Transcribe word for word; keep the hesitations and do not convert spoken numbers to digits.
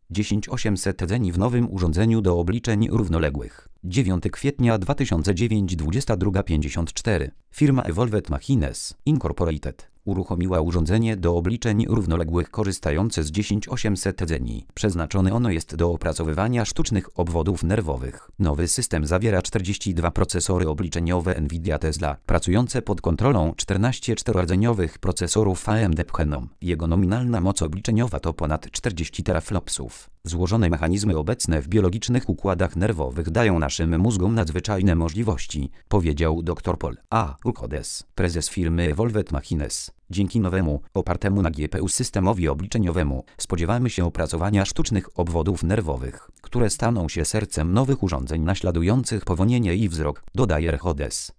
tysiąc osiemset rdzeni w nowym urządzeniu do obliczeń równoległych. dziewiątego kwietnia dwa tysiące dziewiątego dwudziesta druga pięćdziesiąt cztery. Firma Evolved Machines Incorporated uruchomiła urządzenie do obliczeń równoległych korzystające z tysiąc osiemset rdzeni. Przeznaczone ono jest do opracowywania sztucznych obwodów nerwowych. Nowy system zawiera czterdzieści dwa procesory obliczeniowe NVIDIA Tesla, pracujące pod kontrolą czternastu czterordzeniowych procesorów A M D Phenom. Jego nominalna moc obliczeniowa to ponad czterdzieści teraflopsów. Złożone mechanizmy obecne w biologicznych układach nerwowych dają naszym mózgom nadzwyczajne możliwości, powiedział dr Paul A. Rhodes, prezes firmy Evolved Machines. Dzięki nowemu, opartemu na G P U systemowi obliczeniowemu, spodziewamy się opracowania sztucznych obwodów nerwowych, które staną się sercem nowych urządzeń naśladujących powonienie i wzrok, dodaje Rhodes.